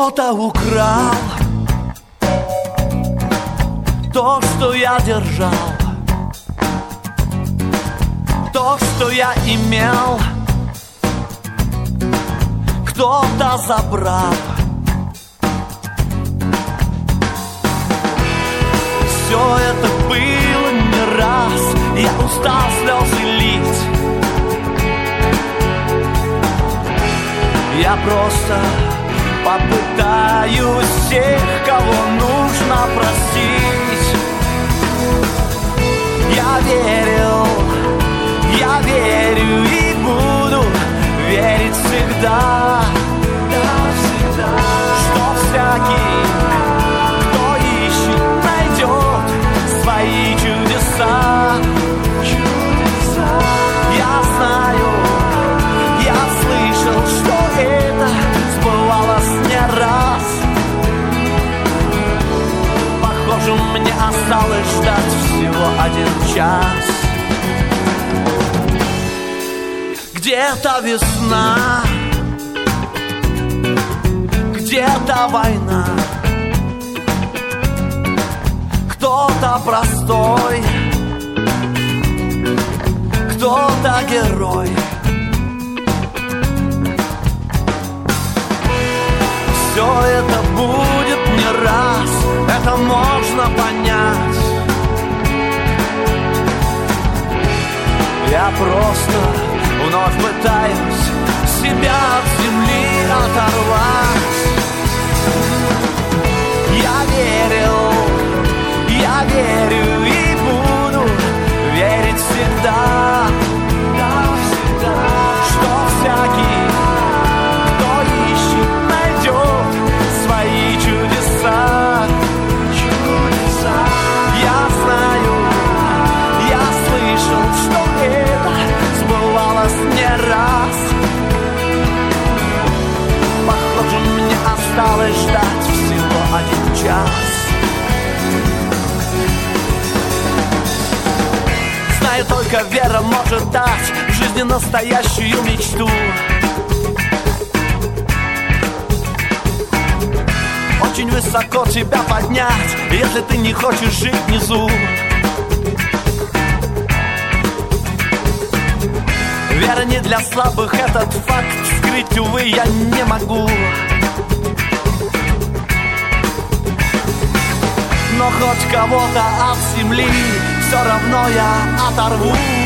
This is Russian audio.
Кто-то украл то, что я держал, то, что я имел, кто-то забрал. Все это было не раз, я устал слезы лить. Я просто попытаюсь всех, кого нужно простить. Я верю и буду верить всегда, что всякий, кто ищет, найдет свои чудеса. Я знаю, я слышал, что это сбывалось не раз. Похоже, мне осталось ждать всего 1 час. Где-то весна, где-то война, кто-то простой, кто-то герой. Все это будет не раз, это можно понять. Я просто вновь пытаюсь себя от земли оторвать. Я верю и буду верить всегда, что всякий, кто ищет, найдет свои чудеса. Я знаю, я слышал, что это сбывалось не раз. Похоже, мне осталось ждать всего 1 час. Знаю, только вера может дать в жизни настоящую мечту. Очень высоко тебя поднять, если ты не хочешь жить внизу. Вера не для слабых, этот факт скрыть, увы, я не могу. Но хоть кого-то от земли все равно я оторву.